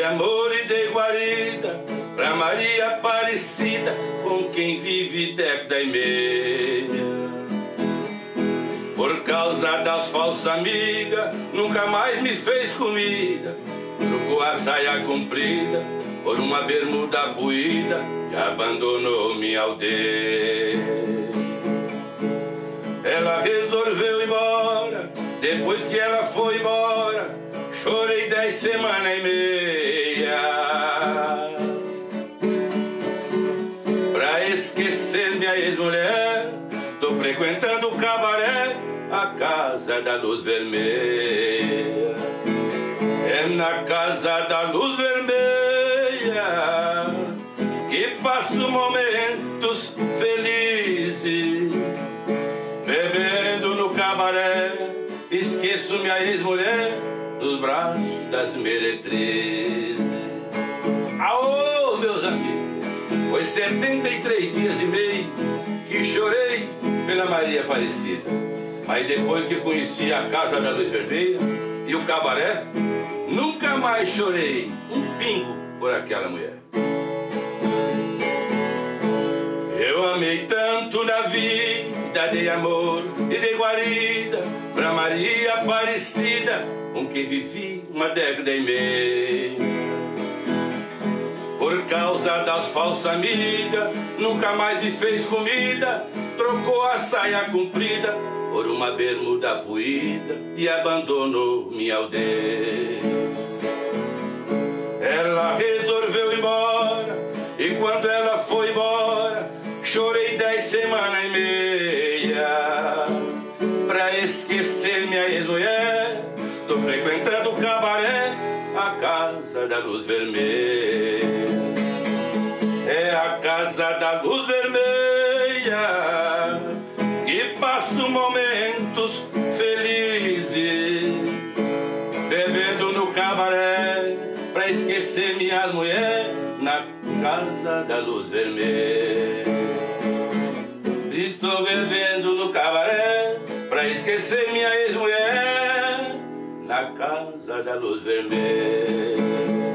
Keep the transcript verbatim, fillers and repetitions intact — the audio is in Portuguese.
amor e dei guarida pra Maria Aparecida, com quem vive década e meia. Por causa das falsas amigas, nunca mais me fez comida. Trocou a saia comprida por uma bermuda buída e abandonou minha aldeia. Ela resolveu ir embora, depois que ela foi embora, chorei dez semanas e meia. Pra esquecer minha ex-mulher, tô frequentando o cabaré, a Casa da Luz Vermelha. É na Casa da Luz Vermelha que passo momentos felizes, bebendo no cabaré, esqueço minha ex-mulher dos braços das meretrizes. Aô, meus amigos, foi setenta e três dias e meio que chorei pela Maria Aparecida, mas depois que conheci a Casa da Luz Vermelha e o cabaré, nunca mais chorei um pingo por aquela mulher. Eu amei tanto na vida, dei amor e dei guarida pra Maria Aparecida, com quem vivi uma década e meia. Por causa das falsas amigas, nunca mais me fez comida, trocou a saia comprida por uma bermuda puída e abandonou minha aldeia. Ela resolveu ir embora, e quando ela foi embora, chorei dez semanas e meia. Pra esquecer minha ex-mulher, tô frequentando o cabaré, a Casa da Luz Vermelha. É a Casa da Luz Vermelha que passo momentos felizes, bebendo no cabaré, pra esquecer minha mulher, na Casa da Luz Vermelha. Estou bebendo no cabaré, pra esquecer minha ex-mulher, na Casa da Luz Vermelha.